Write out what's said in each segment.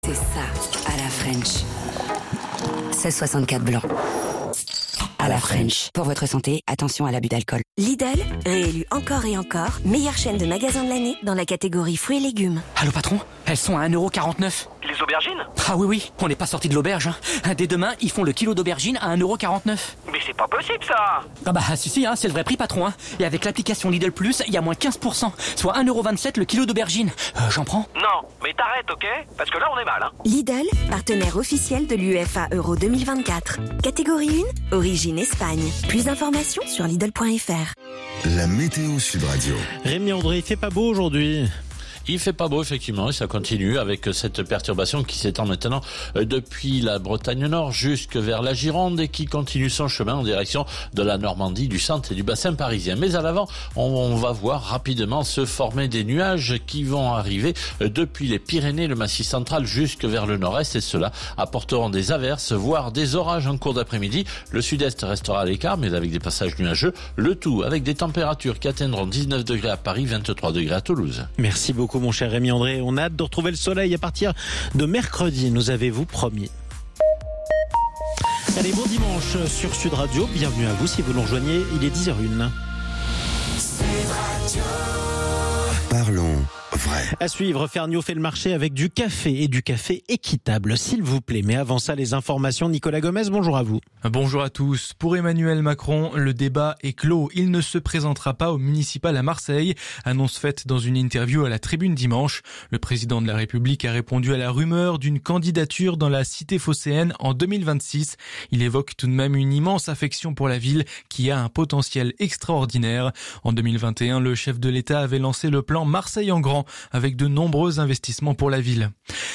C'est ça, à la French. 1664 blanc. À la French. Pour votre santé, attention à l'abus d'alcool. Lidl, réélu encore et encore, meilleure chaîne de magasins de l'année dans la catégorie fruits et légumes. Allô patron, elles sont à 1,49€. Les aubergines ? Ah oui, on n'est pas sorti de l'auberge. Dès demain, ils font le kilo d'aubergine à 1,49€. Mais c'est pas possible ça ! Ah bah si, c'est le vrai prix patron. Et avec l'application Lidl Plus, il y a moins 15%, soit 1,27€ le kilo d'aubergine. J'en prends ? Non, mais t'arrêtes, ok ? Parce que là on est mal, hein. Lidl, partenaire officiel de l'UEFA Euro 2024. Catégorie 1, origine Espagne. Plus d'informations sur Lidl.fr. La météo Sud Radio. Rémi André, il fait pas beau aujourd'hui. Il fait pas beau, effectivement, et ça continue avec cette perturbation qui s'étend maintenant depuis la Bretagne Nord jusque vers la Gironde et qui continue son chemin en direction de la Normandie, du centre et du bassin parisien. Mais à l'avant, on va voir rapidement se former des nuages qui vont arriver depuis les Pyrénées, le Massif central jusque vers le nord-est, et cela apporteront des averses, voire des orages en cours d'après-midi. Le sud-est restera à l'écart, mais avec des passages nuageux, le tout avec des températures qui atteindront 19 degrés à Paris, 23 degrés à Toulouse. Merci beaucoup mon cher Rémi André. On a hâte de retrouver le soleil à partir de mercredi, nous avez-vous promis. Allez, bon dimanche sur Sud Radio. Bienvenue à vous si vous nous rejoignez. Il est 10h01. Parlons vrai. À suivre, Ferniaud fait le marché avec du café et du café équitable, s'il vous plaît. Mais avant ça, les informations. Nicolas Gomez, bonjour à vous. Bonjour à tous. Pour Emmanuel Macron, le débat est clos. Il ne se présentera pas au municipal à Marseille. Annonce faite dans une interview à la Tribune dimanche. Le président de la République a répondu à la rumeur d'une candidature dans la cité phocéenne en 2026. Il évoque tout de même une immense affection pour la ville qui a un potentiel extraordinaire. En 2021, le chef de l'État avait lancé le plan Marseille en grand, avec de nombreux investissements pour la ville.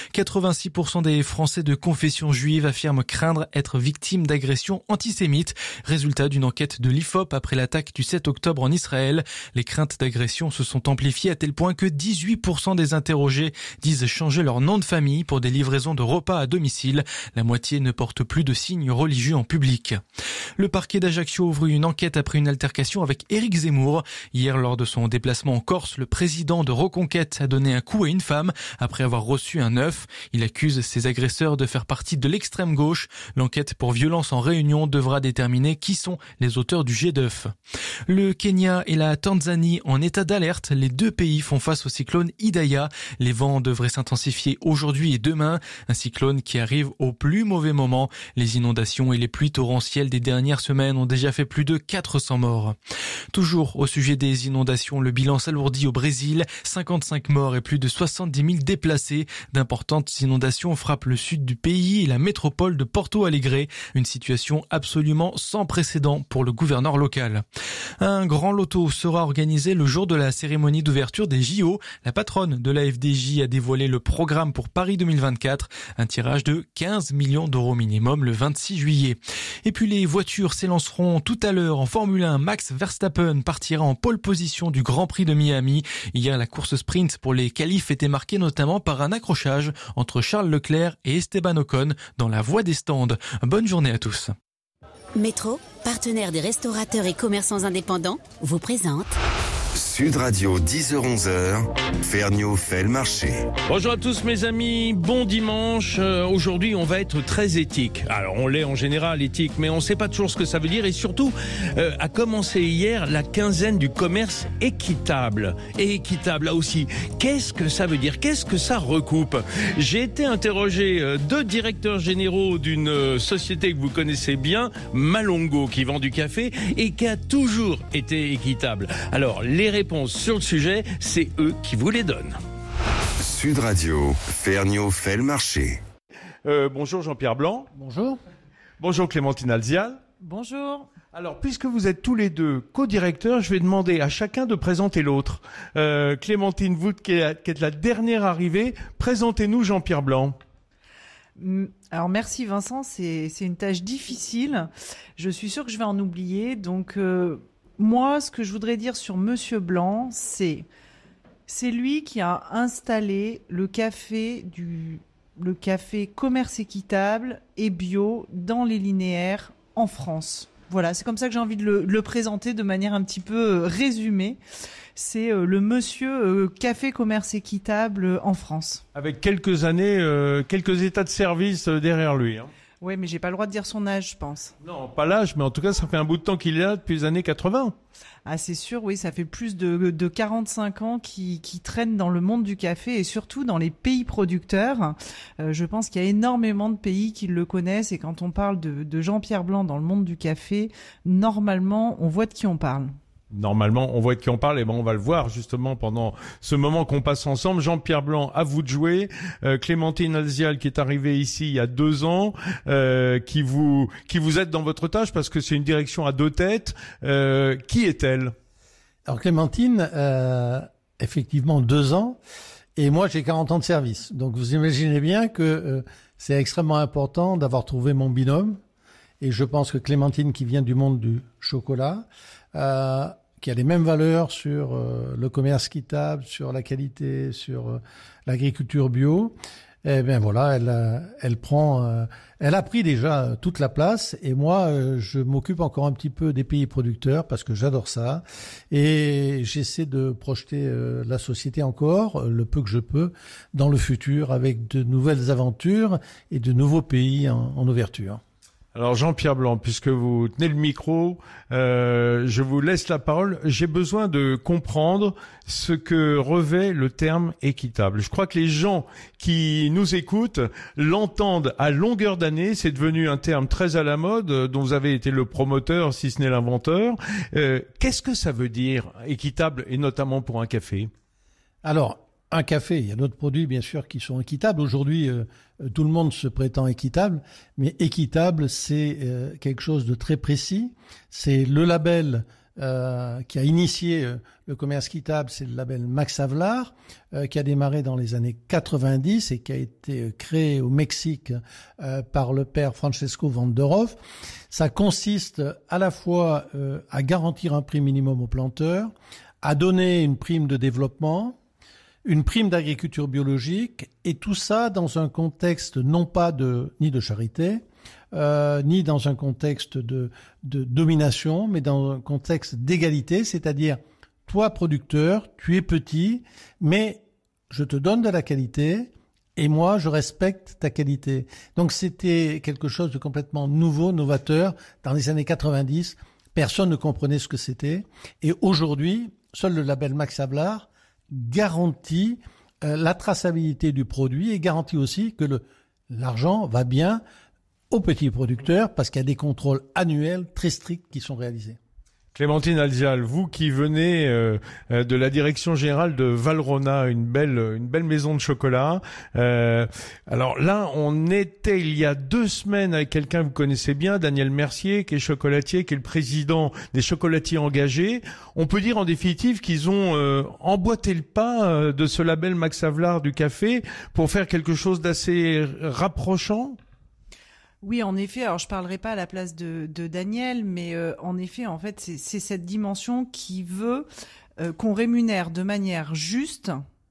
86% des Français de confession juive affirment craindre être victimes d'agressions antisémites. Résultat d'une enquête de l'IFOP après l'attaque du 7 octobre en Israël. Les craintes d'agression se sont amplifiées à tel point que 18% des interrogés disent changer leur nom de famille pour des livraisons de repas à domicile. La moitié ne porte plus de signes religieux en public. Le parquet d'Ajaccio ouvre une enquête après une altercation avec Éric Zemmour. Hier, lors de son déplacement en Corse, le président de Reconquête a donné un coup à une femme après avoir reçu un œuf. Il accuse ses agresseurs de faire partie de l'extrême gauche. L'enquête pour violence en réunion devra déterminer qui sont les auteurs du jet d'œuf. Le Kenya et la Tanzanie en état d'alerte. Les deux pays font face au cyclone Idaya. Les vents devraient s'intensifier aujourd'hui et demain. Un cyclone qui arrive au plus mauvais moment. Les inondations et les pluies torrentielles des dernières semaines ont déjà fait plus de 400 morts. Toujours au sujet des inondations, le bilan s'alourdit au Brésil. 55 morts et plus de 70 000 déplacés. D'importantes inondations frappent le sud du pays et la métropole de Porto Alegre. Une situation absolument sans précédent pour le gouverneur local. Un grand loto sera organisé le jour de la cérémonie d'ouverture des JO. La patronne de la FDJ a dévoilé le programme pour Paris 2024. Un tirage de 15 millions d'euros minimum le 26 juillet. Et puis les voitures s'élanceront tout à l'heure en Formule 1. Max Verstappen partira en pole position du Grand Prix de Miami. Hier, la course sprint pour les qualifs était marquée notamment par un accrochage entre Charles Leclerc et Esteban Ocon dans la voie des stands. Bonne journée à tous. Métro, partenaire des restaurateurs et commerçants indépendants, vous présente Sud Radio, 10h-11h, Ferniaud fait le marché. Bonjour à tous mes amis, bon dimanche. Aujourd'hui on va être très éthique. Alors on l'est en général éthique, mais on ne sait pas toujours ce que ça veut dire. Et surtout, a commencé hier la quinzaine du commerce équitable. Et équitable là aussi, qu'est-ce que ça veut dire? Qu'est-ce que ça recoupe? J'ai été interrogé deux directeurs généraux d'une société que vous connaissez bien, Malongo, qui vend du café et qui a toujours été équitable. Alors les réponses sur le sujet, c'est eux qui vous les donnent. Sud Radio, Ferniaud fait le marché. Bonjour Jean-Pierre Blanc. Bonjour. Bonjour Clémentine Alzial. Bonjour. Alors, puisque vous êtes tous les deux co-directeurs, je vais demander à chacun de présenter l'autre. Clémentine, vous qui êtes la dernière arrivée, présentez-nous Jean-Pierre Blanc. Alors merci Vincent, c'est une tâche difficile. Je suis sûre que je vais en oublier, donc... Moi, ce que je voudrais dire sur Monsieur Blanc, c'est lui qui a installé le café commerce équitable et bio dans les linéaires en France. Voilà, c'est comme ça que j'ai envie de le présenter de manière un petit peu résumée. c'est le monsieur café commerce équitable en France. Avec quelques années, quelques états de service derrière lui. Hein. Oui, mais j'ai pas le droit de dire son âge, je pense. Non, pas l'âge, mais en tout cas, ça fait un bout de temps qu'il est là depuis les années 80. Ah, c'est sûr, oui, ça fait plus de 45 ans qui traîne dans le monde du café et surtout dans les pays producteurs. Je pense qu'il y a énormément de pays qui le connaissent et quand on parle de Jean-Pierre Blanc dans le monde du café, normalement, on voit de qui on parle. Normalement, on voit de qui on parle, et ben on va le voir justement pendant ce moment qu'on passe ensemble. Jean-Pierre Blanc, à vous de jouer. Clémentine Alzial, qui est arrivée ici il y a 2 ans, qui vous aide dans votre tâche parce que c'est une direction à 2 têtes. Qui est-elle? Alors Clémentine, effectivement 2 ans, et moi j'ai 40 ans de service. Donc vous imaginez bien que c'est extrêmement important d'avoir trouvé mon binôme. Et je pense que Clémentine, qui vient du monde du chocolat, qui a les mêmes valeurs sur le commerce équitable, sur la qualité, sur l'agriculture bio, eh bien voilà, elle a pris déjà toute la place. Et moi, je m'occupe encore un petit peu des pays producteurs parce que j'adore ça. Et j'essaie de projeter la société encore, le peu que je peux, dans le futur avec de nouvelles aventures et de nouveaux pays en ouverture. Alors Jean-Pierre Blanc, puisque vous tenez le micro, je vous laisse la parole. J'ai besoin de comprendre ce que revêt le terme équitable. Je crois que les gens qui nous écoutent l'entendent à longueur d'année. C'est devenu un terme très à la mode, dont vous avez été le promoteur, si ce n'est l'inventeur. Qu'est-ce que ça veut dire, équitable, et notamment pour un café? Alors, un café, il y a d'autres produits bien sûr qui sont équitables. Aujourd'hui, tout le monde se prétend équitable, mais équitable, c'est quelque chose de très précis. C'est le label qui a initié le commerce équitable, c'est le label Max Havelaar, qui a démarré dans les années 90 et qui a été créé au Mexique par le père Francesco Vanderhoff. Ça consiste à la fois à garantir un prix minimum aux planteurs, à donner une prime de développement, une prime d'agriculture biologique, et tout ça dans un contexte non pas ni de charité, ni dans un contexte de domination, mais dans un contexte d'égalité, c'est-à-dire toi producteur, tu es petit, mais je te donne de la qualité et moi je respecte ta qualité. Donc c'était quelque chose de complètement nouveau, novateur. Dans les années 90, personne ne comprenait ce que c'était, et aujourd'hui, seul le label Max Havelaar garantit la traçabilité du produit et garantit aussi que l'argent va bien aux petits producteurs parce qu'il y a des contrôles annuels très stricts qui sont réalisés. Clémentine Alzial, vous qui venez de la direction générale de Valrhona, une belle maison de chocolat. Alors là, on était il y a 2 semaines avec quelqu'un que vous connaissez bien, Daniel Mercier, qui est chocolatier, qui est le président des chocolatiers engagés. On peut dire en définitive qu'ils ont emboîté le pas de ce label Max Havelaar du café pour faire quelque chose d'assez rapprochant. Oui, en effet. Alors, je parlerai pas à la place de Daniel, mais en effet, en fait, c'est cette dimension qui veut qu'on rémunère de manière juste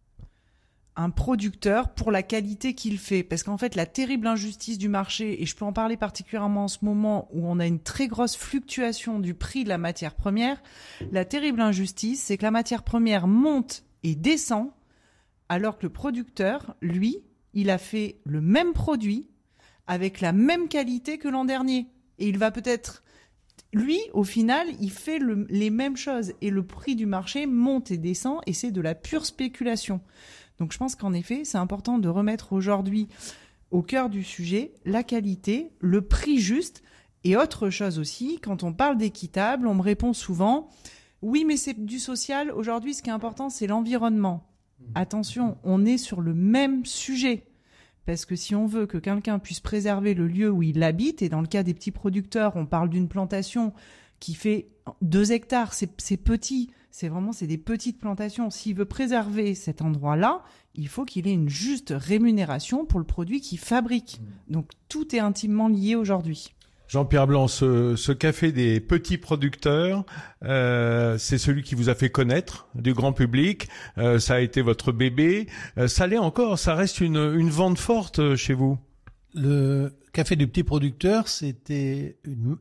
un producteur pour la qualité qu'il fait. Parce qu'en fait, la terrible injustice du marché, et je peux en parler particulièrement en ce moment où on a une très grosse fluctuation du prix de la matière première, la terrible injustice, c'est que la matière première monte et descend, alors que le producteur, lui, il a fait le même produit avec la même qualité que l'an dernier. Et il va peut-être... Lui, au final, il fait les mêmes choses. Et le prix du marché monte et descend, et c'est de la pure spéculation. Donc je pense qu'en effet, c'est important de remettre aujourd'hui au cœur du sujet la qualité, le prix juste, et autre chose aussi, quand on parle d'équitable, on me répond souvent « Oui, mais c'est du social. Aujourd'hui, ce qui est important, c'est l'environnement. » Attention, on est sur le même sujet. Parce que si on veut que quelqu'un puisse préserver le lieu où il habite, et dans le cas des petits producteurs, on parle d'une plantation qui fait 2 hectares, c'est petit, c'est des petites plantations. S'il veut préserver cet endroit-là, il faut qu'il ait une juste rémunération pour le produit qu'il fabrique. Donc tout est intimement lié aujourd'hui. Jean-Pierre Blanc, ce café des petits producteurs, c'est celui qui vous a fait connaître du grand public. Ça a été votre bébé. Ça l'est encore. Ça reste une vente forte chez vous. Le café du petit producteur, c'était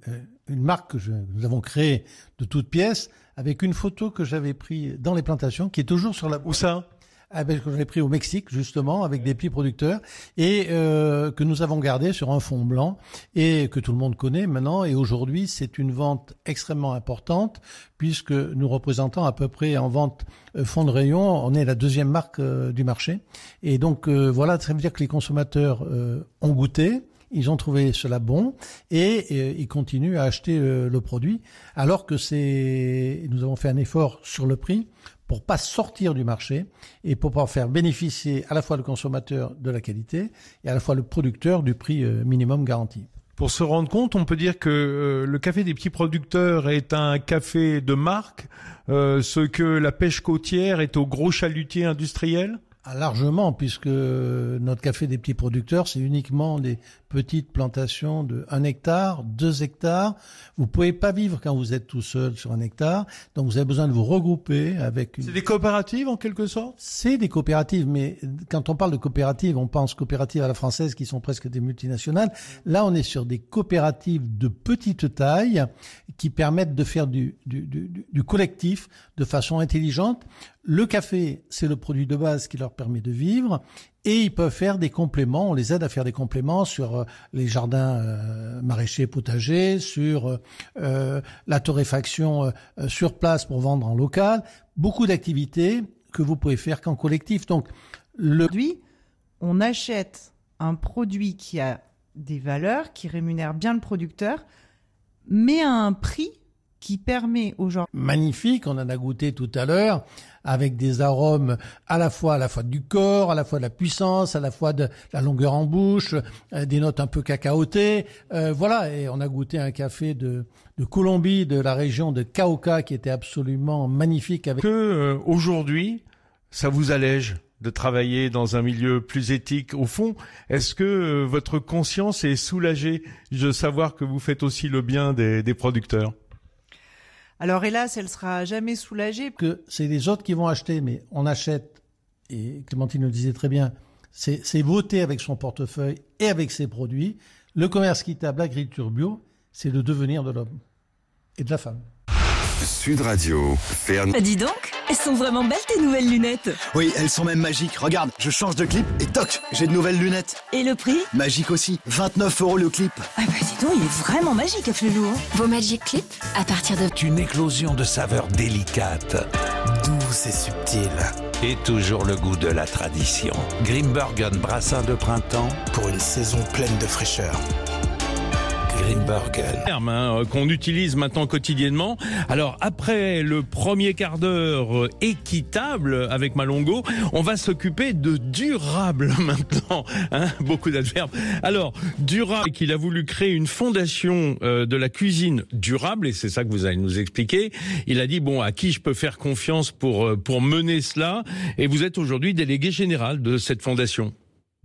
une marque que nous avons créée de toutes pièces avec une photo que j'avais prise dans les plantations qui est toujours sur la... Où ça? Que j'avais pris au Mexique, justement, avec des petits producteurs, et que nous avons gardé sur un fond blanc, et que tout le monde connaît maintenant. Et aujourd'hui, c'est une vente extrêmement importante, puisque nous représentons à peu près en vente fond de rayon, on est la deuxième marque du marché. Et donc, voilà, ça veut dire que les consommateurs ont goûté, ils ont trouvé cela bon, et ils continuent à acheter le produit, alors que nous avons fait un effort sur le prix, pour pas sortir du marché et pour pouvoir faire bénéficier à la fois le consommateur de la qualité et à la fois le producteur du prix minimum garanti. Pour se rendre compte, on peut dire que le café des petits producteurs est un café de marque, ce que la pêche côtière est au gros chalutier industriel? Largement, puisque notre café des petits producteurs, c'est uniquement des petites plantations de 1 hectare, 2 hectares. Vous pouvez pas vivre quand vous êtes tout seul sur 1 hectare. Donc vous avez besoin de vous regrouper avec C'est des coopératives en quelque sorte? C'est des coopératives, mais quand on parle de coopératives, on pense coopératives à la française qui sont presque des multinationales. Là, on est sur des coopératives de petite taille qui permettent de faire du collectif de façon intelligente. Le café, c'est le produit de base qui leur permet de vivre, et ils peuvent faire des compléments. On les aide à faire des compléments sur les jardins maraîchers potagers, sur la torréfaction sur place pour vendre en local. Beaucoup d'activités que vous pouvez faire qu'en collectif. Donc, aujourd'hui, on achète un produit qui a des valeurs, qui rémunère bien le producteur, mais à un prix qui permet aux gens... Magnifique, on en a goûté tout à l'heure, avec des arômes à la fois du corps, à la fois de la puissance, à la fois de la longueur en bouche, des notes un peu cacaotées. Voilà, et on a goûté un café de Colombie, de la région de Cauca, qui était absolument magnifique. Aujourd'hui, ça vous allège de travailler dans un milieu plus éthique au fond? Est-ce que votre conscience est soulagée de savoir que vous faites aussi le bien des producteurs? Alors hélas, elle sera jamais soulagée. Que c'est les autres qui vont acheter, mais on achète, et Clémentine le disait très bien, c'est voter avec son portefeuille et avec ses produits. Le commerce équitable, l'agriculture bio, c'est le devenir de l'homme et de la femme. Sud Radio, Dis donc, elles sont vraiment belles tes nouvelles lunettes. Oui, elles sont même magiques. Regarde, je change de clip et toc, j'ai de nouvelles lunettes. Et le prix? Magique aussi, 29 € le clip. Ah bah dis donc, il est vraiment magique, Flelou. Vos Magic Clip, à partir de... Une éclosion de saveurs délicates, douces et subtiles. Et toujours le goût de la tradition. Grimbergen brassin de printemps pour une saison pleine de fraîcheur. Terme qu'on utilise maintenant quotidiennement. Alors après le premier quart d'heure équitable avec Malongo, on va s'occuper de durable maintenant. Beaucoup d'adverbes. Alors durable, qu'il a voulu créer une fondation de la cuisine durable, et c'est ça que vous allez nous expliquer. Il a dit bon, à qui je peux faire confiance pour mener cela, et vous êtes aujourd'hui délégué général de cette fondation.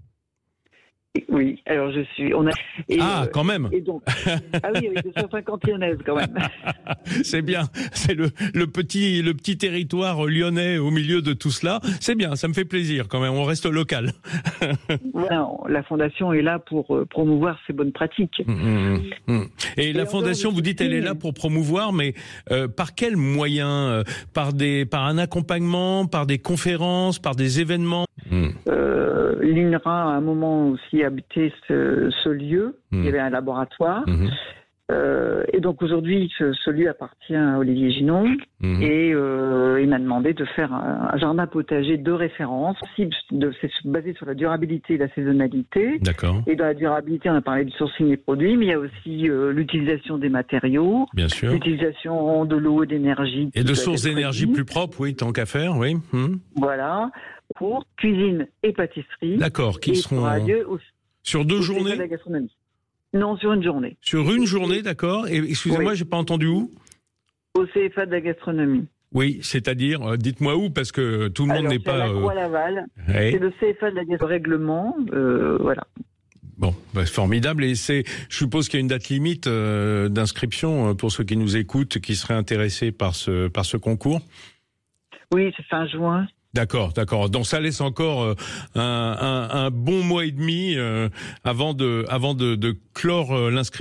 Oui, alors je suis. Quand même. Et donc, oui, avec 250 lyonnaises quand même. C'est bien. C'est le petit territoire lyonnais au milieu de tout cela. C'est bien. Ça me fait plaisir quand même. On reste local. Voilà, la fondation est là pour promouvoir ces bonnes pratiques. Et la fondation, vous dites, elle est là pour promouvoir, mais par quels moyens? Par un accompagnement, par des conférences, par des événements? L'INRA, à un moment aussi, habitait ce lieu. Il y avait un laboratoire. Et donc aujourd'hui, ce lieu appartient à Olivier Ginon. Et il m'a demandé de faire un jardin potager de référence. C'est basé sur la durabilité et la saisonnalité. D'accord. Et dans la durabilité, on a parlé du sourcing des produits, mais il y a aussi l'utilisation des matériaux. Bien sûr. L'utilisation de l'eau et d'énergie. Et de sources d'énergie plus propres, oui, tant qu'à faire, oui. Voilà. Pour cuisine et pâtisserie. D'accord, qui seront sur 2 journées? De la gastronomie. Non, sur une journée. Sur une journée, d'accord. Et excusez-moi, j'ai pas entendu où? Au CFA de la gastronomie. Oui, c'est-à-dire, dites-moi où, parce que tout le monde n'est pas... C'est à la Croix-Laval. Ouais. C'est le CFA de la gastronomie. Règlement, voilà. Bon, formidable. Et je suppose qu'il y a une date limite d'inscription pour ceux qui nous écoutent, qui seraient intéressés par ce concours. Oui, c'est fin juin. D'accord. Donc ça laisse encore un bon mois et demi avant de clore l'inscription.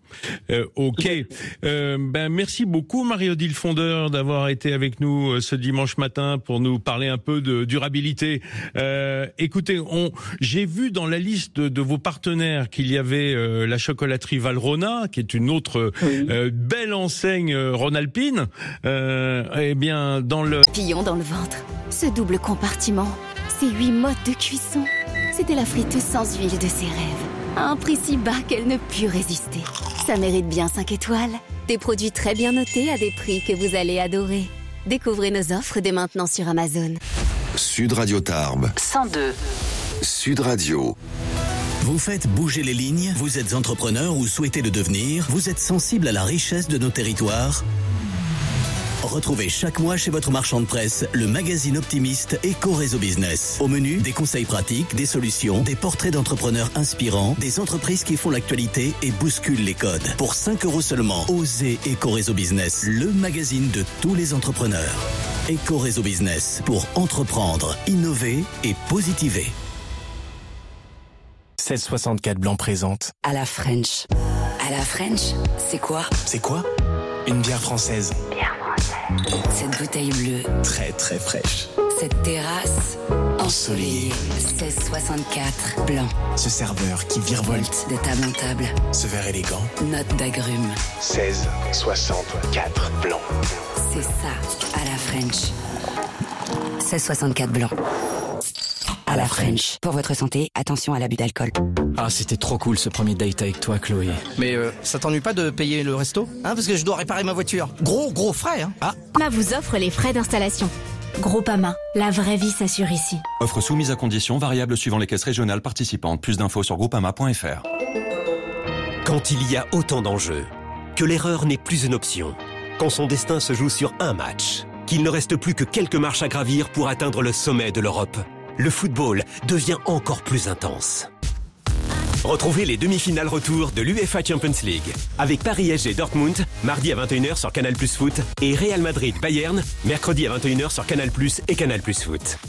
Ok. Merci beaucoup Marie-Odile Fondeur d'avoir été avec nous ce dimanche matin pour nous parler un peu de durabilité. Écoutez, j'ai vu dans la liste de vos partenaires qu'il y avait la chocolaterie Valrhona, qui est une autre belle enseigne rhône-alpine. Eh bien, dans le... Papillon dans le ventre, ce double compartiment, ces 8 modes de cuisson, c'était la friteuse sans huile de ses rêves. À un prix si bas qu'elle ne put résister. Ça mérite bien 5 étoiles. Des produits très bien notés à des prix que vous allez adorer. Découvrez nos offres dès maintenant sur Amazon. Sud Radio Tarbes. 102. Sud Radio. Vous faites bouger les lignes, vous êtes entrepreneur ou souhaitez le devenir, vous êtes sensible à la richesse de nos territoires. Retrouvez chaque mois chez votre marchand de presse le magazine optimiste Éco-Réseau Business. Au menu, des conseils pratiques, des solutions, des portraits d'entrepreneurs inspirants, des entreprises qui font l'actualité et bousculent les codes. Pour 5 € seulement, osez Éco-Réseau Business, le magazine de tous les entrepreneurs. Éco-Réseau Business, pour entreprendre, innover et positiver. 1664 Blanc présente. À la French. À la French, c'est quoi? C'est quoi? Une bière française. Cette bouteille bleue. Très très fraîche. Cette terrasse ensoleillée. 1664 blanc. Ce serveur qui virevolte de table en table. Ce verre élégant. Note d'agrumes. 1664 blanc. C'est ça, à la French. 1664 blanc. À la French. Pour votre santé, attention à l'abus d'alcool. Ah, c'était trop cool ce premier date avec toi, Chloé. Mais ça t'ennuie pas de payer le resto? Parce que je dois réparer ma voiture. Gros frais, hein. Ah. Ma vous offre les frais d'installation. Groupama, la vraie vie s'assure ici. Offre soumise à conditions, variables suivant les caisses régionales participantes. Plus d'infos sur groupama.fr. Quand il y a autant d'enjeux, que l'erreur n'est plus une option, quand son destin se joue sur un match, qu'il ne reste plus que quelques marches à gravir pour atteindre le sommet de l'Europe, le football devient encore plus intense. Retrouvez les demi-finales retour de l'UEFA Champions League avec Paris SG Dortmund, mardi à 21h sur Canal+ Foot et Real Madrid Bayern, mercredi à 21h sur Canal+ et Canal+ Foot.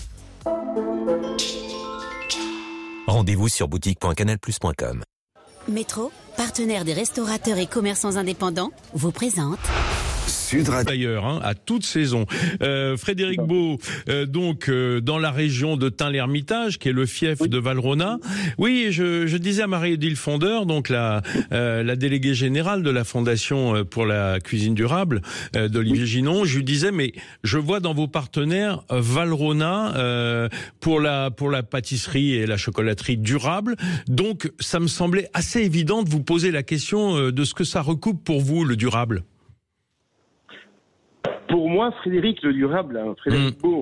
Rendez-vous sur boutique.canalplus.com. Métro, partenaire des restaurateurs et commerçants indépendants, vous présente... Sud Radio. D'ailleurs, à toute saison. Frédéric Beau, dans la région de Tain-l'Hermitage, qui est le fief de Valrhona. Oui, je disais à Marie-Odile Fondeur, donc la déléguée générale de la Fondation pour la cuisine durable d'Olivier Ginon, je lui disais, mais je vois dans vos partenaires Valrhona pour la pâtisserie et la chocolaterie durable. Donc, ça me semblait assez évident de vous poser la question de ce que ça recoupe pour vous, le durable. Pour moi, Frédéric, le durable, Frédéric Beau,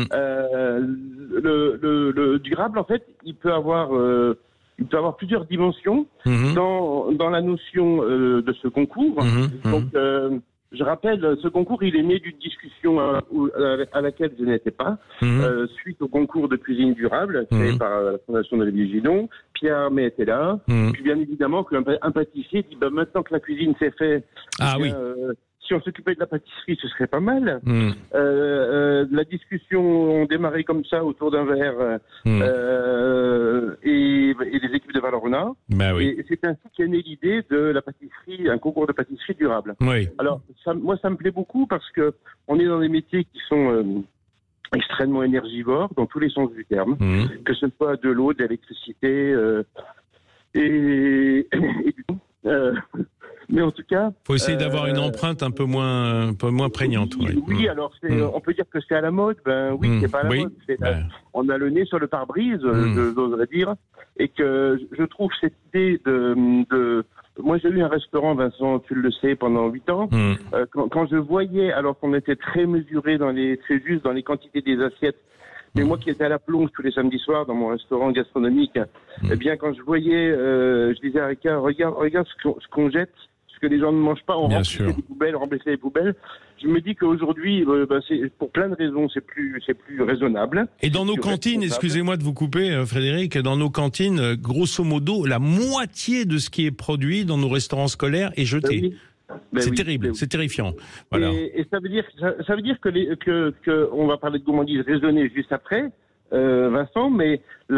le durable, en fait, il peut avoir plusieurs dimensions dans la notion de ce concours. Donc, je rappelle, ce concours, il est né d'une discussion à laquelle je n'étais pas, suite au concours de cuisine durable créé par la Fondation d'Olivier Ginon. Pierre Armé était là. Puis, bien évidemment, qu'un pâtissier dit, maintenant que la cuisine s'est faite, si on s'occupait de la pâtisserie, ce serait pas mal. La discussion, on démarrait comme ça autour d'un verre et les équipes de Valrhona. Et c'est ainsi qu'est née l'idée de la pâtisserie, un concours de pâtisserie durable. Alors, moi, ça me plaît beaucoup parce que on est dans des métiers qui sont extrêmement énergivores dans tous les sens du terme, que ce soit de l'eau, de l'électricité et du tout. Mais en tout cas, faut essayer d'avoir une empreinte un peu moins prégnante. Oui, alors on peut dire que c'est à la mode. C'est pas à la mode. On a le nez sur le pare-brise, j'oserais dire, et que je trouve cette idée de moi, j'ai eu un restaurant, Vincent, tu le sais, pendant 8 ans. Quand je voyais, alors qu'on était très mesuré très juste dans les quantités des assiettes. Mais moi qui étais à la plonge tous les samedis soirs dans mon restaurant gastronomique, eh bien quand je voyais, je disais à Ricard, regarde ce qu'on jette, ce que les gens ne mangent pas, on remplissait les poubelles. Je me dis qu'aujourd'hui, c'est pour plein de raisons, c'est plus raisonnable. Et dans nos cantines, excusez-moi de vous couper, Frédéric, dans nos cantines, grosso modo, la moitié de ce qui est produit dans nos restaurants scolaires est jeté. C'est terrible, c'est terrifiant. Voilà. Et ça veut dire que on va parler de gourmandise raisonnée juste après. Vincent, mais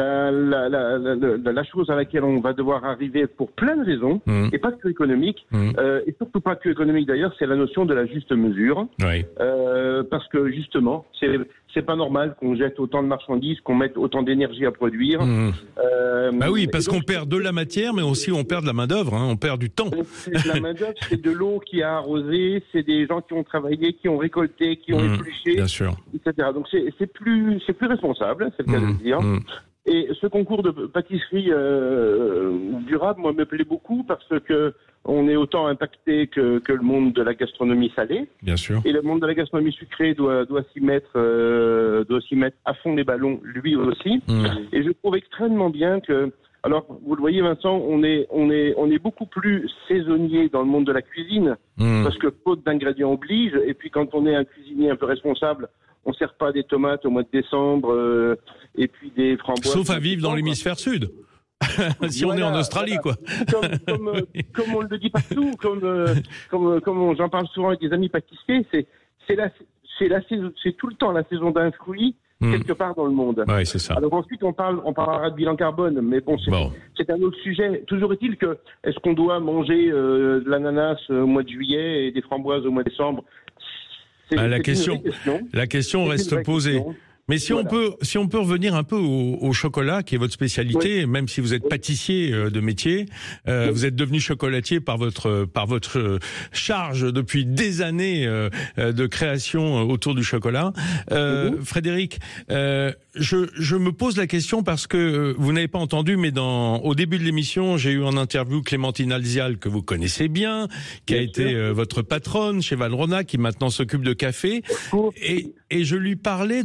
la chose à laquelle on va devoir arriver pour plein de raisons, et pas que économique, et surtout pas que économique d'ailleurs, c'est la notion de la juste mesure. Oui. Parce que justement, c'est pas normal qu'on jette autant de marchandises, qu'on mette autant d'énergie à produire. Bah oui, parce qu'on perd de la matière, mais aussi on perd de la main-d'œuvre, on perd du temps. C'est de la main-d'œuvre, c'est de l'eau qui a arrosé, c'est des gens qui ont travaillé, qui ont récolté, qui ont épluché, bien sûr. etc. Donc c'est plus responsable, c'est le cas de le dire. Et ce concours de pâtisserie durable, moi, me plaît beaucoup parce que on est autant impacté que le monde de la gastronomie salée. Bien sûr. Et le monde de la gastronomie sucrée doit s'y mettre à fond les ballons, lui aussi. Et je trouve extrêmement bien que, alors, vous le voyez, Vincent, on est beaucoup plus saisonnier dans le monde de la cuisine parce que faute d'ingrédients oblige. Et puis, quand on est un cuisinier un peu responsable, on ne sert pas des tomates au mois de décembre et puis des framboises. Sauf à vivre dans l'hémisphère sud. Si on est en Australie, quoi. Comme on le dit partout, comme j'en parle souvent avec des amis pâtissiers, c'est tout le temps la saison d'un fruit quelque part dans le monde. Oui, c'est ça. Alors ensuite, on parlera de bilan carbone, mais bon, c'est un autre sujet. Toujours est-il que, est-ce qu'on doit manger de l'ananas au mois de juillet et des framboises au mois de décembre? La question reste posée. Mais si on peut revenir un peu au chocolat, qui est votre spécialité, même si vous êtes pâtissier de métier, vous êtes devenu chocolatier par votre charge depuis des années de création autour du chocolat. Frédéric, je me pose la question parce que vous n'avez pas entendu, mais au début de l'émission, j'ai eu en interview Clémentine Alzial, que vous connaissez bien, qui a été votre patronne chez Valrhona, qui maintenant s'occupe de café, et je lui parlais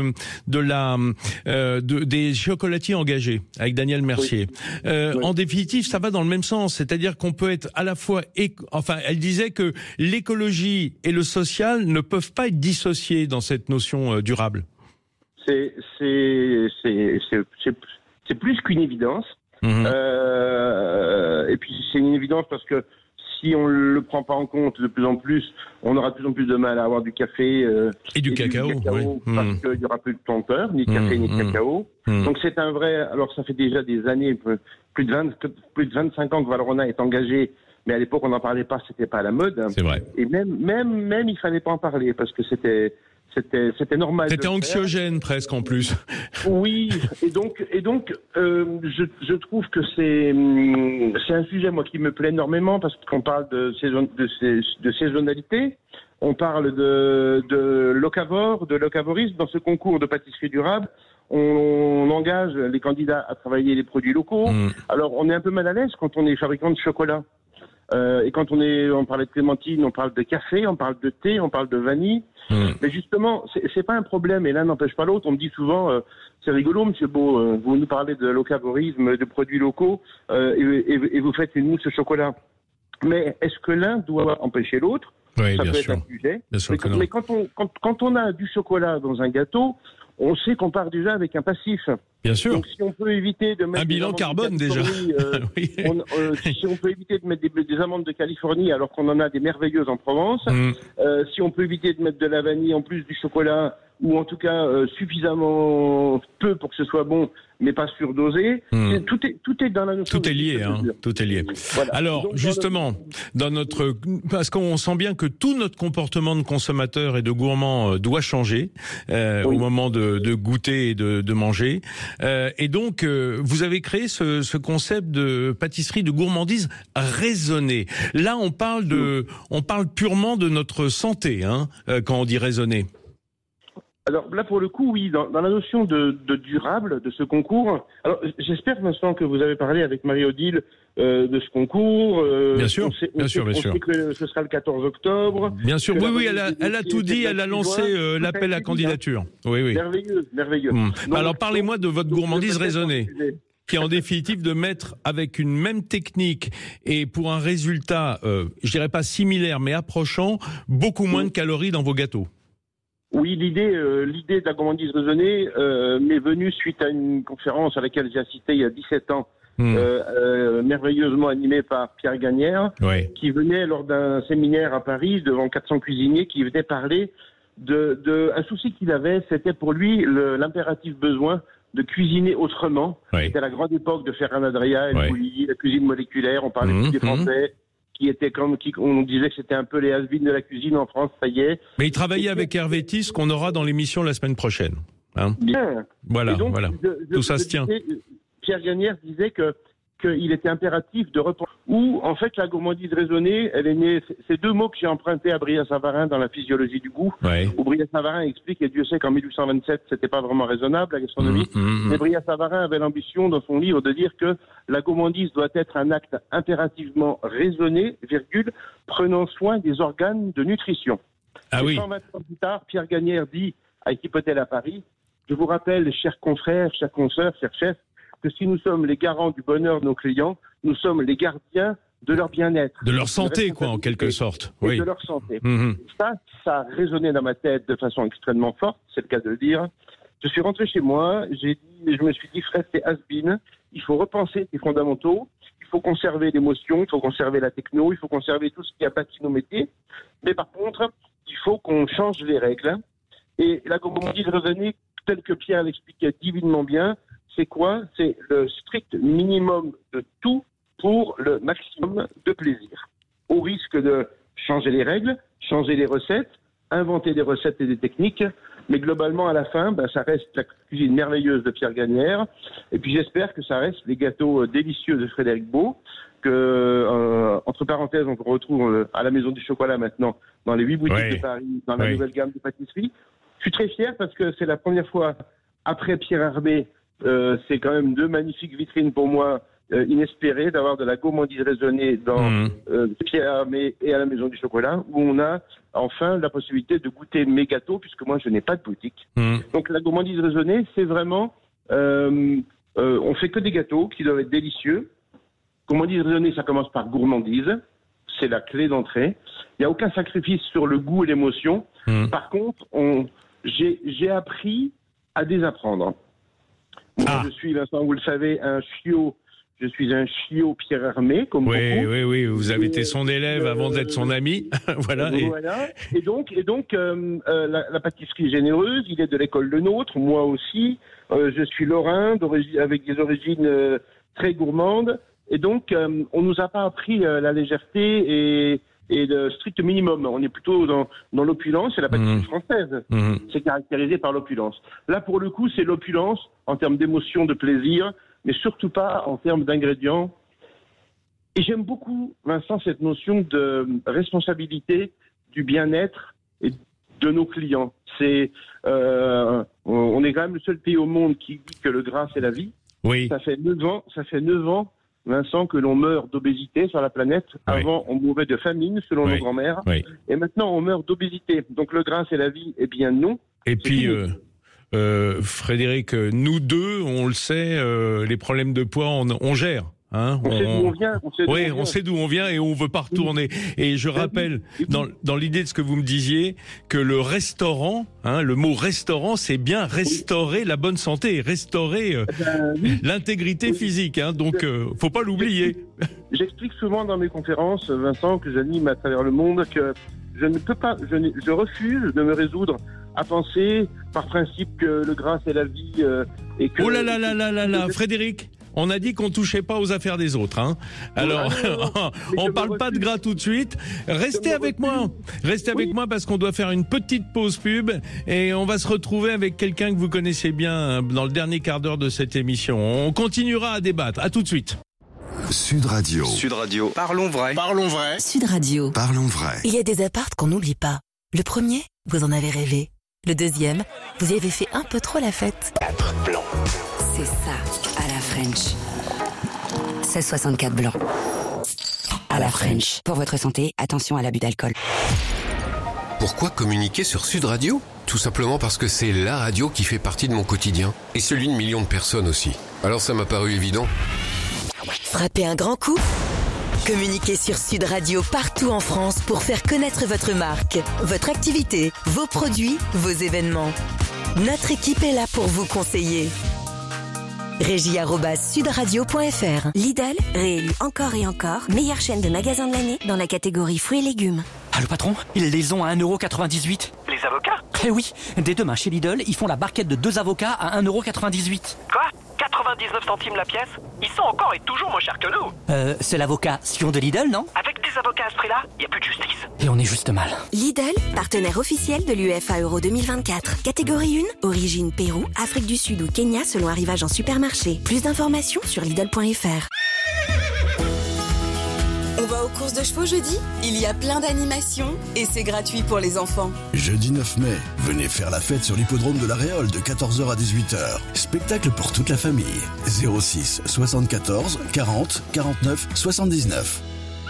des chocolatiers engagés avec Daniel Mercier. En définitive, ça va dans le même sens, c'est-à-dire qu'on peut être à la fois, elle disait que l'écologie et le social ne peuvent pas être dissociés dans cette notion durable. C'est plus qu'une évidence. Et puis c'est une évidence parce que si on le prend pas en compte de plus en plus, on aura de plus en plus de mal à avoir du café et du cacao parce qu'il y aura plus de planteurs, ni de café ni de cacao. Donc c'est un vrai. Alors ça fait déjà des années, plus de 25 ans que Valrhona est engagé. Mais à l'époque, on n'en parlait pas, c'était pas à la mode. C'est vrai. Et même, il fallait pas en parler parce que c'était normal. C'était anxiogène presque en plus. Oui, et donc, je trouve que c'est un sujet moi qui me plaît énormément parce qu'on parle de saisonnalité, on parle de locavore, de locavorisme dans ce concours de pâtisserie durable. On engage les candidats à travailler les produits locaux. Alors on est un peu mal à l'aise quand on est fabricant de chocolat. Et quand on parlait de clémentine, on parle de café, on parle de thé, on parle de vanille. Mais justement, c'est pas un problème, et l'un n'empêche pas l'autre. On me dit souvent, c'est rigolo, monsieur Beau, vous nous parlez de locavorisme, de produits locaux, et vous faites une mousse au chocolat. Mais est-ce que l'un doit empêcher l'autre? Oui, ça bien peut sûr. être un sujet. Bien sûr Mais quand on a du chocolat dans un gâteau, on sait qu'on part déjà avec un passif. Bien sûr. Donc si on peut éviter de mettre un bilan carbone déjà. Oui. Si on peut éviter de mettre des amandes de Californie alors qu'on en a des merveilleuses en Provence, si on peut éviter de mettre de la vanille en plus du chocolat, ou en tout cas suffisamment peu pour que ce soit bon, mais pas surdosé. Tout est dans la notion. Tout est lié, tout est lié. Voilà. Alors, donc, justement, parce qu'on sent bien que tout notre comportement de consommateur et de gourmand doit changer au moment de goûter et de manger. Et donc, vous avez créé ce concept de pâtisserie de gourmandise raisonnée. Là, on parle purement de notre santé, quand on dit raisonnée. Alors là, pour le coup, oui, dans la notion de durable de ce concours. Alors, j'espère, Vincent, que vous avez parlé avec Marie-Odile de ce concours. Bien sûr, bien sûr. On sait que ce sera le 14 octobre. Bien sûr, oui, elle a tout dit, elle a lancé l'appel à candidature. Oui. Merveilleux. Donc, alors, parlez-moi de votre gourmandise raisonnée, qui est en définitive de mettre avec une même technique et pour un résultat, je dirais pas similaire, mais approchant, beaucoup moins de calories dans vos gâteaux. Oui, l'idée de la gourmandise raisonnée m'est venue suite à une conférence à laquelle j'ai assisté il y a 17 ans, merveilleusement animée par Pierre Gagnère, qui venait lors d'un séminaire à Paris devant 400 cuisiniers qui venaient parler un souci qu'il avait, c'était pour lui l'impératif besoin de cuisiner autrement. Oui. C'était la grande époque de Ferran Adrià, El Bulli, la cuisine moléculaire. On parlait plus des Français qui étaient on disait que c'était un peu les has-beens de la cuisine en France. Ça y est. Mais il travaillait avec Hervé Tis, qu'on aura dans l'émission la semaine prochaine. Hein. Bien. Voilà, donc, voilà. Tout ça se tient. Pierre Gagnère disait qu'il était impératif de repenser. Ou, en fait, la gourmandise raisonnée, elle est née. C'est deux mots que j'ai empruntés à Brillat-Savarin dans la physiologie du goût. Ouais. Où Brillat-Savarin explique, et Dieu sait qu'en 1827, c'était pas vraiment raisonnable, la gastronomie. Mais Brillat-Savarin avait l'ambition, dans son livre, de dire que la gourmandise doit être un acte impérativement raisonné, prenant soin des organes de nutrition. Ah oui. 120 ans plus tard, Pierre Gagnère dit à Équipotel à Paris, je vous rappelle, chers confrères, chers consoeurs, chers chefs, que si nous sommes les garants du bonheur de nos clients, nous sommes les gardiens de leur bien-être. De leur santé, quoi, en quelque sorte. Oui. De leur santé. Ça a résonné dans ma tête de façon extrêmement forte, c'est le cas de le dire. Je suis rentré chez moi, je me suis dit, Fred, c'est has-been, il faut repenser les fondamentaux, il faut conserver l'émotion, il faut conserver la techno, il faut conserver tout ce qui a bâti nos métiers, mais par contre, il faut qu'on change les règles. Et la gourmandise raisonnée, telle que Pierre l'expliquait divinement bien, c'est quoi? C'est le strict minimum de tout pour le maximum de plaisir. Au risque de changer les règles, changer les recettes, inventer des recettes et des techniques, mais globalement, à la fin, ça reste la cuisine merveilleuse de Pierre Gagnère. Et puis j'espère que ça reste les gâteaux délicieux de Frédéric Beau, que, entre parenthèses, on retrouve à la Maison du Chocolat maintenant, dans les 8 boutiques de Paris, dans la nouvelle gamme de pâtisserie. Je suis très fier parce que c'est la première fois, après Pierre Hermé, c'est quand même 2 magnifiques vitrines pour moi, inespérées, d'avoir de la gourmandise raisonnée dans Pierre Hermé et à la Maison du Chocolat, où on a enfin la possibilité de goûter mes gâteaux, puisque moi je n'ai pas de boutique. Donc la gourmandise raisonnée, c'est vraiment, on fait que des gâteaux qui doivent être délicieux. Gourmandise raisonnée, ça commence par gourmandise, c'est la clé d'entrée. Il n'y a aucun sacrifice sur le goût et l'émotion. Par contre, j'ai appris à désapprendre. Moi, je suis, Vincent, vous le savez, je suis un chiot Pierre Hermé, comme beaucoup. Oui, vous avez été son élève avant d'être son ami. Voilà. Et donc, la pâtisserie est généreuse, il est de l'école Le Nôtre, moi aussi. Je suis lorrain, avec des origines très gourmandes. Et donc, on nous a pas appris la légèreté et le strict minimum. On est plutôt dans l'opulence, et la pâtisserie française. C'est caractérisé par l'opulence. Là, pour le coup, c'est l'opulence en termes d'émotion, de plaisir, mais surtout pas en termes d'ingrédients. Et j'aime beaucoup, Vincent, cette notion de responsabilité du bien-être et de nos clients. On est quand même le seul pays au monde qui dit que le gras, c'est la vie. Oui. Ça fait 9 ans, Vincent, que l'on meurt d'obésité sur la planète. Avant, on mourait de famine, selon nos grands-mères. Et maintenant, on meurt d'obésité. Donc, le gras, c'est la vie? Eh bien, non. Et puis, Frédéric, nous deux, on le sait, les problèmes de poids, on gère. Hein, on sait d'où on vient. On sait d'où on vient et on veut pas retourner. Et je rappelle, dans l'idée de ce que vous me disiez, que le restaurant, le mot restaurant, c'est bien restaurer la bonne santé, restaurer l'intégrité physique. Donc, faut pas l'oublier. J'explique souvent dans mes conférences, Vincent, que j'anime à travers le monde, que je ne peux pas, je refuse de me résoudre à penser par principe que le gras c'est la vie et que. Oh là, Frédéric. On a dit qu'on touchait pas aux affaires des autres, Alors, on parle pas de gras tout de suite. Restez avec moi. Restez avec moi parce qu'on doit faire une petite pause pub et on va se retrouver avec quelqu'un que vous connaissez bien dans le dernier quart d'heure de cette émission. On continuera à débattre. À tout de suite. Sud Radio. Parlons vrai. Sud Radio. Parlons vrai. Il y a des apparts qu'on n'oublie pas. Le premier, vous en avez rêvé. Le deuxième, vous y avez fait un peu trop la fête. 4 blancs. C'est ça, à la French. 16,64 blanc. À la French. Pour votre santé, attention à l'abus d'alcool. Pourquoi communiquer sur Sud Radio ? Tout simplement parce que c'est la radio qui fait partie de mon quotidien. Et celui de millions de personnes aussi. Alors ça m'a paru évident. Frappez un grand coup ? Communiquez sur Sud Radio partout en France pour faire connaître votre marque, votre activité, vos produits, vos événements. Notre équipe est là pour vous conseiller. Régie@sudradio.fr. Lidl, réélu encore et encore, meilleure chaîne de magasins de l'année dans la catégorie fruits et légumes. Ah, le patron, ils les ont à 1,98 €. Les des avocats? Eh oui, dès demain chez Lidl, ils font la barquette de 2 avocats à 1,98 €. Quoi? 99 centimes la pièce? Ils sont encore et toujours moins chers que nous. C'est l'avocat Sion de Lidl, non? Avec des avocats à ce prix-là, il n'y a plus de justice. Et on est juste mal. Lidl, partenaire officiel de l'UEFA Euro 2024. Catégorie 1, origine Pérou, Afrique du Sud ou Kenya selon arrivage en supermarché. Plus d'informations sur Lidl.fr. On va aux courses de chevaux jeudi? Il y a plein d'animations et c'est gratuit pour les enfants. Jeudi 9 mai, venez faire la fête sur l'hippodrome de la Réole de 14h à 18h. Spectacle pour toute la famille. 06 74 40 49 79.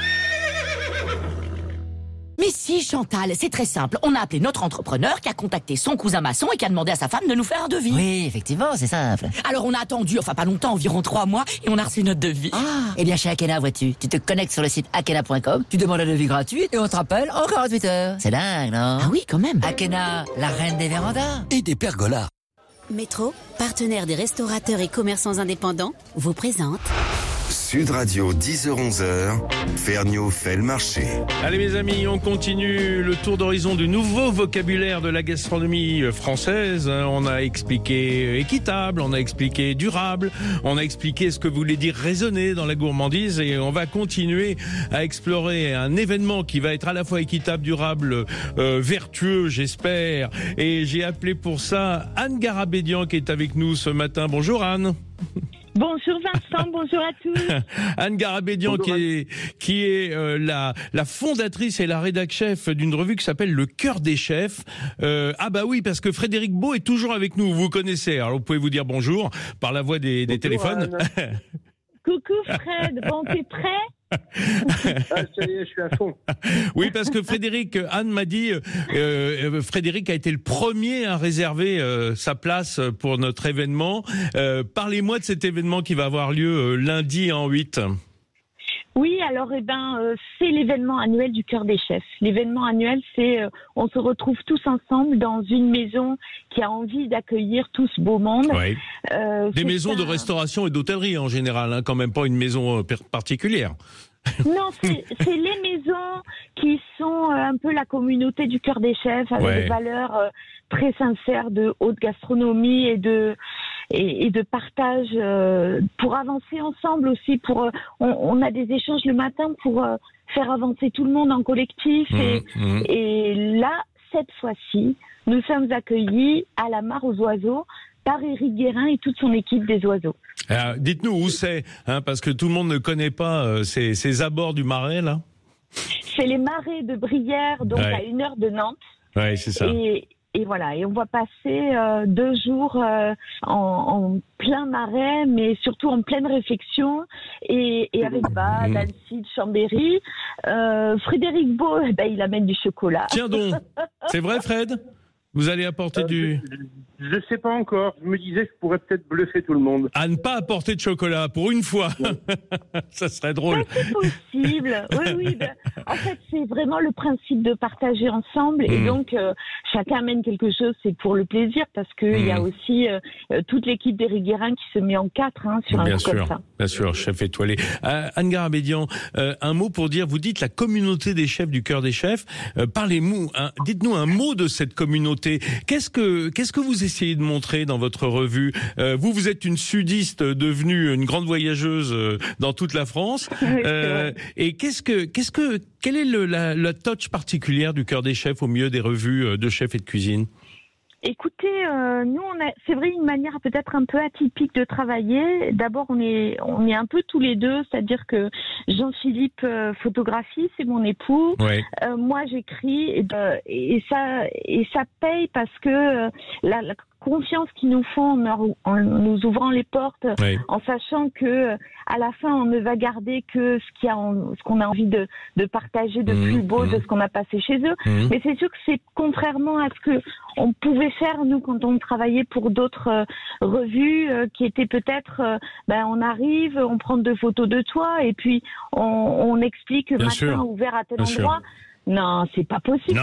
Mais si, Chantal, c'est très simple. On a appelé notre entrepreneur qui a contacté son cousin maçon et qui a demandé à sa femme de nous faire un devis. Oui, effectivement, c'est simple. Alors on a attendu, enfin pas longtemps, environ 3 mois, et on a reçu notre devis. Ah, eh bien chez Akena, vois-tu, tu te connectes sur le site akena.com, tu demandes un devis gratuit et on te rappelle en 48 heures. C'est dingue, non? Ah oui, quand même. Akena, la reine des vérandas. Et des pergolas. Métro, partenaire des restaurateurs et commerçants indépendants, vous présente Sud Radio, 10h-11h, Ferniaud fait le marché. Allez mes amis, on continue le tour d'horizon du nouveau vocabulaire de la gastronomie française. On a expliqué équitable, on a expliqué durable, on a expliqué ce que voulait dire raisonner dans la gourmandise et on va continuer à explorer un événement qui va être à la fois équitable, durable, vertueux, j'espère. Et j'ai appelé pour ça Anne Garabédian qui est avec nous ce matin. Bonjour Anne. Bonjour Vincent, bonjour à tous. Anne Garabédian qui est la fondatrice et la rédac chef d'une revue qui s'appelle Le Cœur des Chefs. Ah bah oui, parce que Frédéric Beau est toujours avec nous, vous connaissez. Alors vous pouvez vous dire bonjour par la voix des téléphones. Coucou Fred, bon t'es prêt? Ah, ça y est, je suis à fond. Oui, parce que Frédéric, Anne m'a dit, Frédéric a été le premier à réserver sa place pour notre événement. Parlez-moi de cet événement qui va avoir lieu lundi en 8. Oui, alors c'est l'événement annuel du Cœur des Chefs. L'événement annuel, c'est on se retrouve tous ensemble dans une maison qui a envie d'accueillir tout ce beau monde. Oui. Des maisons de restauration et d'hôtellerie en général, hein, quand même pas une maison particulière. Non, c'est les maisons qui sont un peu la communauté du Cœur des Chefs avec des valeurs très sincères de haute gastronomie et de partage pour avancer ensemble aussi. On a des échanges le matin pour faire avancer tout le monde en collectif. Et là, cette fois-ci, nous sommes accueillis à la Mare aux Oiseaux par Éric Guérin et toute son équipe des oiseaux. Alors, dites-nous où c'est, hein, parce que tout le monde ne connaît pas ces abords du Marais, là. C'est les marais de Brière, donc à 1 heure de Nantes. Oui, c'est ça. Et voilà, et on va passer 2 jours en plein marais, mais surtout en pleine réflexion, et avec Bade, Alcide, Chambéry. Frédéric Beau, il amène du chocolat. Tiens donc, c'est vrai Fred ? Vous allez apporter Je sais pas encore. Je me disais que je pourrais peut-être bluffer tout le monde. À ne pas apporter de chocolat, pour une fois. Ça serait drôle. C'est possible. Oui. En fait, c'est vraiment le principe de partager ensemble. Et donc, chacun amène quelque chose, c'est pour le plaisir, parce qu'il y a aussi toute l'équipe d'Éric Guérin qui se met en 4 sur un coup comme ça. Bien sûr, chef étoilé. Anne Garabédian, un mot pour dire, vous dites la communauté des chefs du Cœur des Chefs. Parlez-nous, dites-nous un mot de cette communauté. Qu'est-ce que vous essayez de montrer dans votre revue? Vous êtes une sudiste devenue une grande voyageuse dans toute la France. Et quelle est la touch particulière du Cœur des Chefs au milieu des revues de chefs et de cuisine? Écoutez, nous c'est vrai une manière peut-être un peu atypique de travailler. D'abord, on est un peu tous les deux, c'est-à-dire que Jean-Philippe photographie, c'est mon époux. Ouais. Moi, j'écris et ça paye parce que la confiance qu'ils nous font en nous ouvrant les portes, en sachant que à la fin on ne va garder que ce qu'on a envie de partager de plus beau de ce qu'on a passé chez eux. Mais c'est sûr que c'est contrairement à ce que on pouvait faire nous quand on travaillait pour d'autres revues qui étaient peut-être on arrive, on prend 2 photos de toi et puis on explique machin ouvert à tel endroit. Non, c'est pas possible.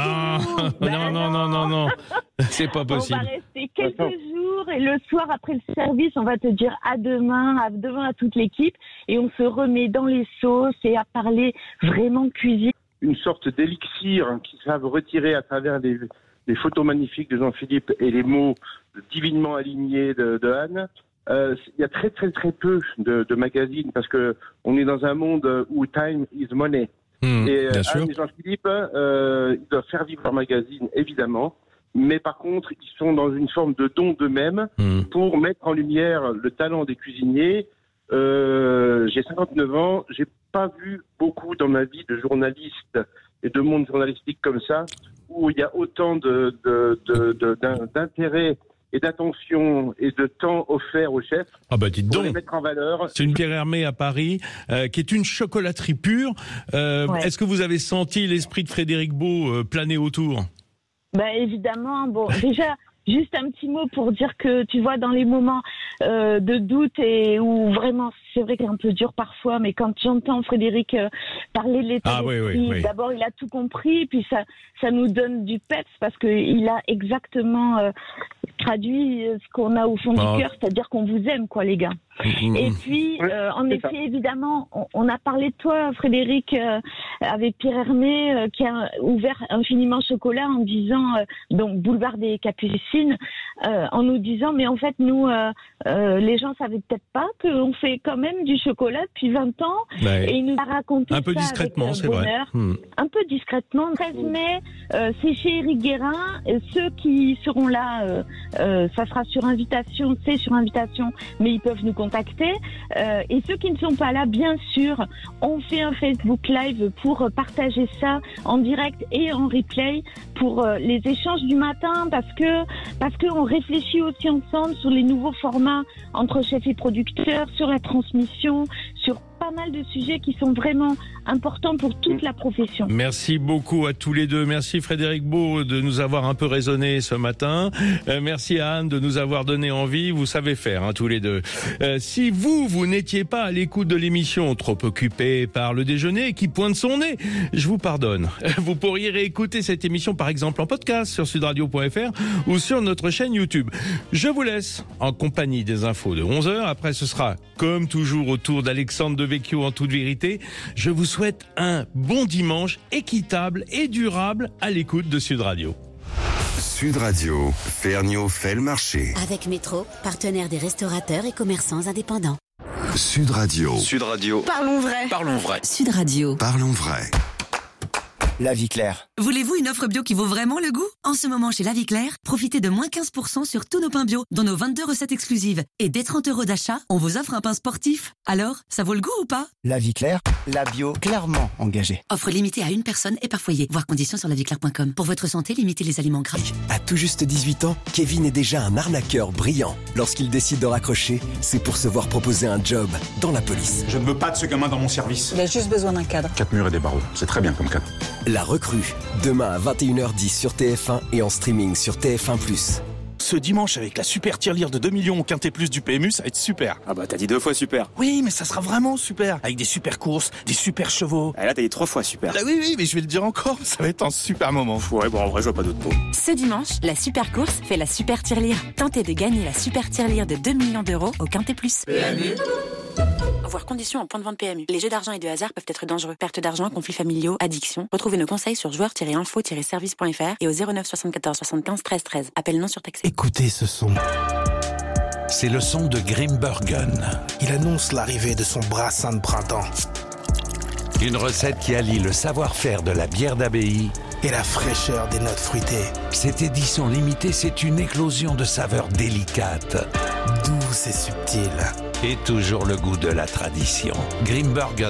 Non, c'est pas possible. On va rester quelques jours et le soir après le service, on va te dire à demain à toute l'équipe et on se remet dans les sauces et à parler vraiment cuisine. Une sorte d'élixir qu'ils savent retirer à travers les photos magnifiques de Jean-Philippe et les mots divinement alignés de Anne. Il y a très très très peu de magazines parce que on est dans un monde où time is money. Et Anne et Jean-Philippe, ils doivent faire vivre leur magazine, évidemment. Mais par contre, ils sont dans une forme de don d'eux-mêmes pour mettre en lumière le talent des cuisiniers. J'ai 59 ans, j'ai pas vu beaucoup dans ma vie de journalistes et de monde journalistique comme ça, où il y a autant d'intérêt et d'attention et de temps offert aux chefs pour les mettre en valeur. C'est une Pierre Hermé à Paris, qui est une chocolaterie pure. Est-ce que vous avez senti l'esprit de Frédéric Beau planer autour ? Évidemment. Bon, déjà, juste un petit mot pour dire que, tu vois, dans les moments de doute et où vraiment, c'est vrai qu'il est un peu dur parfois, mais quand j'entends Frédéric parler de l'état d'esprit, d'abord, il a tout compris, puis ça nous donne du peps parce qu'il a exactement traduit ce qu'on a au fond du cœur, c'est-à-dire qu'on vous aime, quoi, les gars. Et puis, en effet, évidemment, on a parlé de toi, Frédéric, avec Pierre Hermé, qui a ouvert Infiniment Chocolat en disant, donc Boulevard des Capucines, en nous disant, mais en fait, nous, les gens savaient peut-être pas qu'on fait quand même du chocolat depuis 20 ans. Et il nous a raconté un peu ça discrètement, avec c'est bonheur. vrai. Un peu discrètement. 13 mai, c'est chez Éric Guérin. Ceux qui seront là, ça sera sur invitation, c'est sur invitation, mais ils peuvent nous contacter. Et ceux qui ne sont pas là, bien sûr, on fait un Facebook Live pour partager ça en direct et en replay pour les échanges du matin, parce que on réfléchit aussi ensemble sur les nouveaux formats entre chefs et producteurs, sur la transmission, sur pas mal de sujets qui sont vraiment importants pour toute la profession. Merci beaucoup à tous les deux. Merci Frédéric Beau de nous avoir un peu raisonné ce matin. Merci à Anne de nous avoir donné envie. Vous savez faire, tous les deux. Si vous n'étiez pas à l'écoute de l'émission, trop occupé par le déjeuner qui pointe son nez, je vous pardonne. Vous pourriez réécouter cette émission par exemple en podcast sur sudradio.fr ou sur notre chaîne YouTube. Je vous laisse en compagnie des infos de 11h. Après, ce sera comme toujours au tour d'Alexandre Devecchio en toute vérité. Je vous souhaite un bon dimanche équitable et durable à l'écoute de Sud Radio. Sud Radio, Ferniaud fait le marché. Avec Métro, partenaire des restaurateurs et commerçants indépendants. Sud Radio. Sud Radio. Parlons vrai. Parlons vrai. Sud Radio. Parlons vrai. La Vie Claire. Voulez-vous une offre bio qui vaut vraiment le goût ? En ce moment, chez La Vie Claire, profitez de moins 15% sur tous nos pains bio, dont nos 22 recettes exclusives. Et dès 30 € d'achat, on vous offre un pain sportif. Alors, ça vaut le goût ou pas ? La Vie Claire, la bio clairement engagée. Offre limitée à une personne et par foyer. Voir conditions sur laviclaire.com. Pour votre santé, limitez les aliments gras. À tout juste 18 ans, Kevin est déjà un arnaqueur brillant. Lorsqu'il décide de raccrocher, c'est pour se voir proposer un job dans la police. Je ne veux pas de ce gamin dans mon service. Il a juste besoin d'un cadre. 4 murs et des barreaux, c'est très bien comme cadre. La recrue, demain à 21h10 sur TF1 et en streaming sur TF1+. Ce dimanche, avec la super tirelire de 2 millions au Quintet Plus du PMU, ça va être super. Ah bah t'as dit 2 fois super. Oui, mais ça sera vraiment super. Avec des super courses, des super chevaux. Ah là t'as dit 3 fois super. Ah oui, mais je vais le dire encore, ça va être un super moment. Ouais, bon en vrai je vois pas d'autres mots. Ce dimanche, la super course fait la super tirelire. Tentez de gagner la super tirelire de 2 millions d'euros au Quintet Plus. PMU. Voir conditions en point de vente PMU. Les jeux d'argent et de hasard peuvent être dangereux. Perte d'argent, conflits familiaux, addiction. Retrouvez nos conseils sur joueurs-info-service.fr et au 09 74 75 13 13. Appel non surtaxé. Écoutez ce son. C'est le son de Grimbergen. Il annonce l'arrivée de son brassin de printemps. Une recette qui allie le savoir-faire de la bière d'abbaye et la fraîcheur des notes fruitées. Cette édition limitée, c'est une éclosion de saveurs délicates, douces et subtiles. Et toujours le goût de la tradition. Grimbergen.